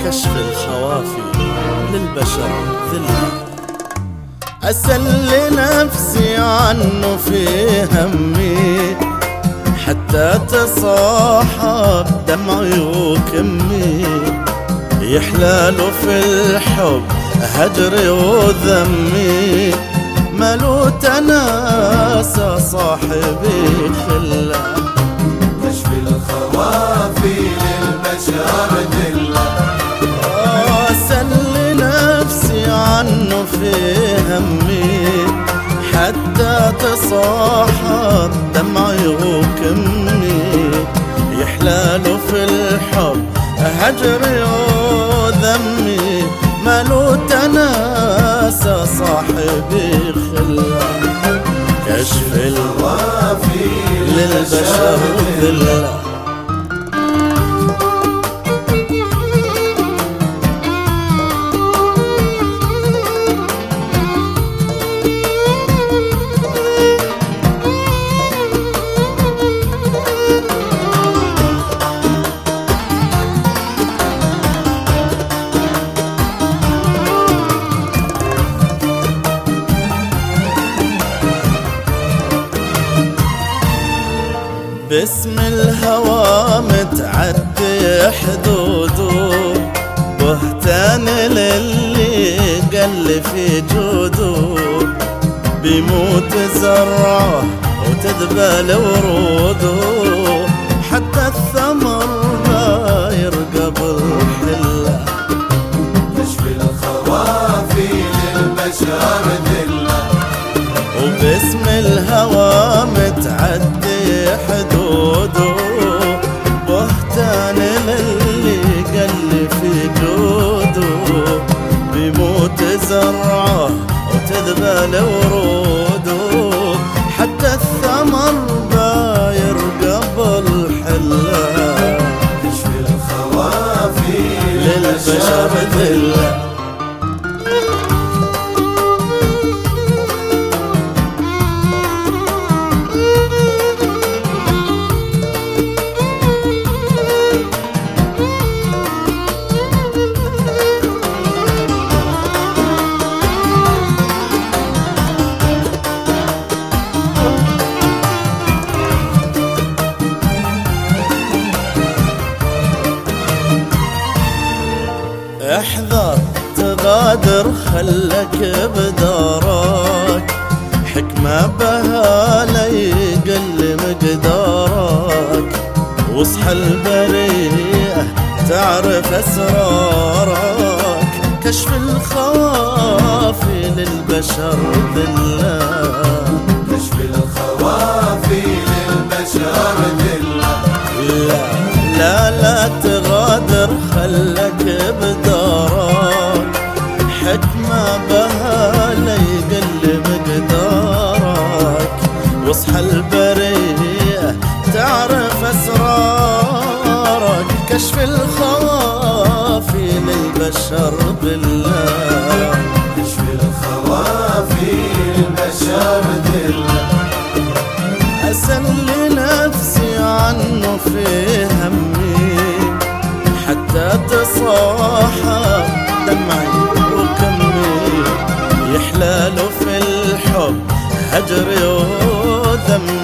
كشف الخوافي للبشر ذلة. أسل نفسي عنه في همي حتى تصاحب دمعي وكمي، يحلاله في الحب هجري وذمي، مالو تناسى صاحبي خلة. كشف الخوافي للبشر ذلة. أسل نفسي عنه في همي حتى تصاحب دمعي وكمي، يحلاله في الحب هجري وذمي، مالو تناسى صاحبي خلة. كشف الخوافي للبشر ذلة. باسم الهوى متعدي حدوده، بهتان للي قل في جوده، بيموت زرعه وتذبل وروده، حتى الثمر باير قبل حله. كشف الخوافي للبشر ذلة. وباسم الهوى متعدي حدوده، بهتان للي قل في جوده، بيموت زرعه وتذبل وروده، حتى الثمر باير قبل حله. كشف الخوافي للبشر ذلة. احذر تغادر خلك بدارك، حكمة بها ليقل مقدارك، واصحى البريئة تعرف أسرارك. كشف الخوافي للبشر ذلة. كشف الخوافي للبشر ذلة. لا لا تغادر خلك بدارك، حكمة بها ليقل مقدارك، واصحى البريئة تعرف أسرارك. كشف الخوافي للبشر بالله. كشف الخوافي للبشر ذلة. أسل نفسي عنه في همي حتى تصاحب دمعي وكمي، يحلاله في الحب هجري وذمي،